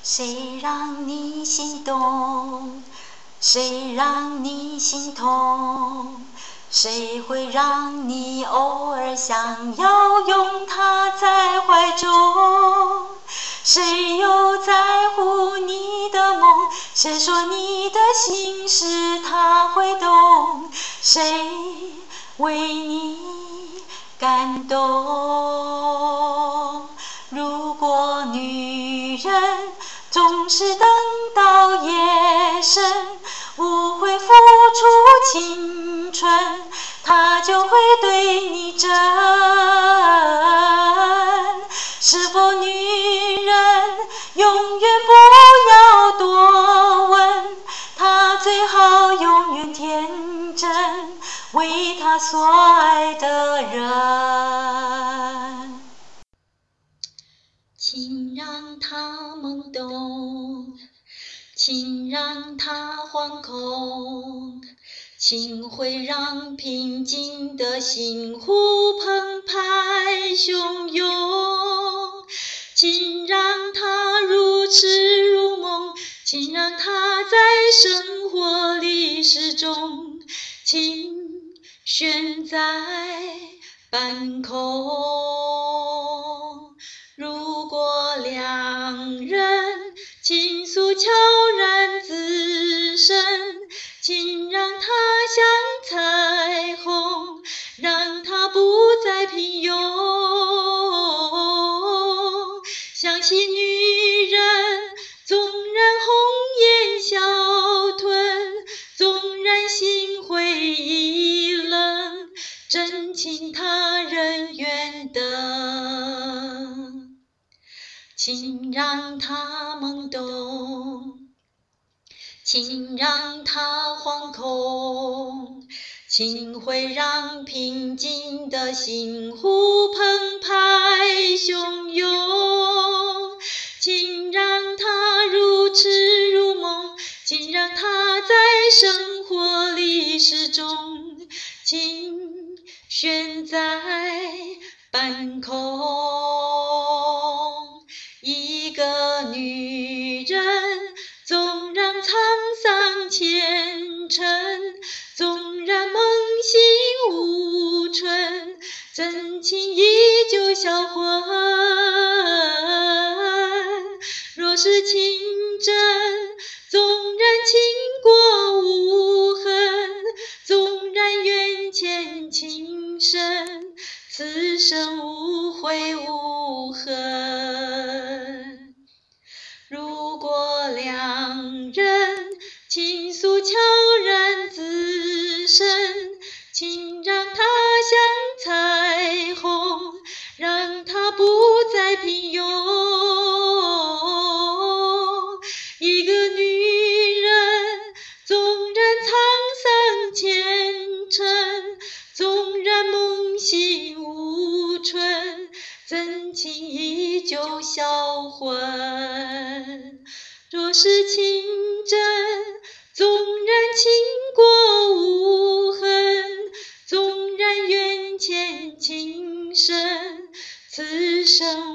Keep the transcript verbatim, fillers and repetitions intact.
谁让你心动？谁让你心痛？谁会让你偶尔想要拥他在怀中？谁又在乎你的梦？谁说你的心事他会懂？谁为你感动？如果女人总是等到夜深，不会付出青春，她就会对你真。是否女人永远不要多问，她最好永远天真，为她所爱的人。请让他懵懂，请让他惶恐，请会让平静的心湖澎湃汹涌，请让他如痴如梦，请让他在生活里始终，请悬在半空。如果两人情愫悄然滋生，请让它像彩虹，让它不再平庸。相信女人纵然红颜笑吞，纵然心灰意冷，真情他人愿等。请让他懵懂，请让他惶恐，请会让平静的心湖澎湃汹涌，请让他如痴如梦，请让他在生活里始终，请悬在半空。一个女人纵然沧桑前尘，纵然梦醒无春，真情依旧销魂。若是情真，纵然倾国无痕，纵然缘浅情深，此生无悔无恨。如果两人情愫悄然滋生，请让它像彩虹，让它不再平庸。一个女人纵然沧桑前尘，纵然梦醒无春，真情依旧销魂。若是情真，纵然倾国无痕，纵然缘浅情深，此生